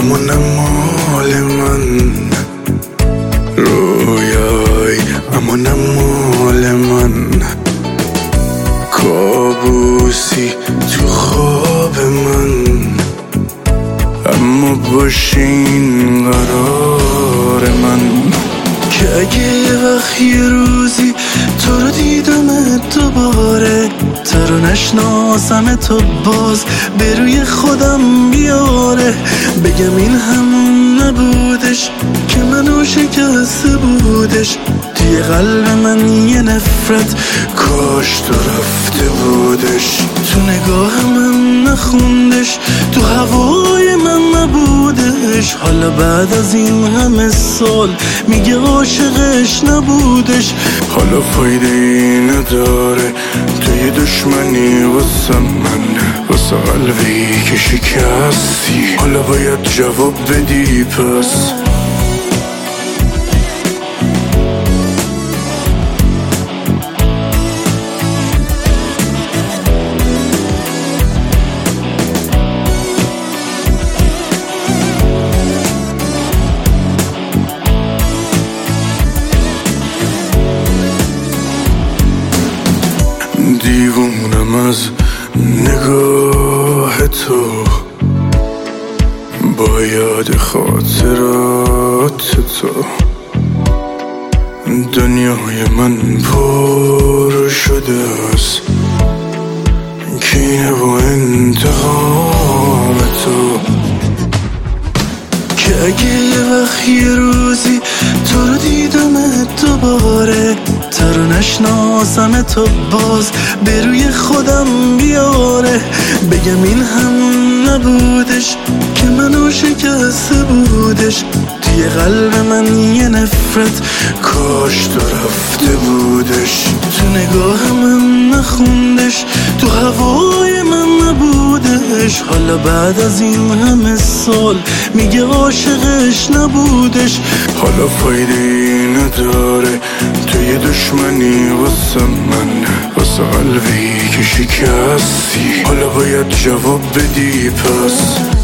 اما نه مال من، رویای اما نه مال من، کابوسی تو خواب من، اما باشین قرار من. که اگه یه وقت یه روزی تو رو دیدم دوباره، تو رو نشناسم تو باز به روی خودم بیاره، بگم این همون نبودش که منو شکسته بودش، توی قلب من یه نفرت کاش تو رفته بودش، تو نگاه من نخوندش، تو هوای من نبودش، حالا بعد از این همه سال میگه عاشقش نبودش. حالا فایده ای نداره توی دشمنی واسه من، واسه قلبی که شکستی، حالا باید جواب بدی پس. دیوونم از نگاه تو، با یاد خاطرات تو، دنیای من پر شده است کینه و انتقام تو. که اگه یه وقت یه روزی تو رو دیدم دوباره، تو رو نشناسم تو باز به روی خودم بیاره، بگم این همون نبودش که منو شکسته بودش، توی قلب من یه نفرت کاش تو رفته بودش، تو نگاه من نخوندش، تو هوای من نبودش، حالا بعد از این همه سال میگه عاشقش نبودش. حالا فایده ای نداره توی دشمنی واسه من، واسه قلبی که شکستی، حالا باید جواب بدی پس.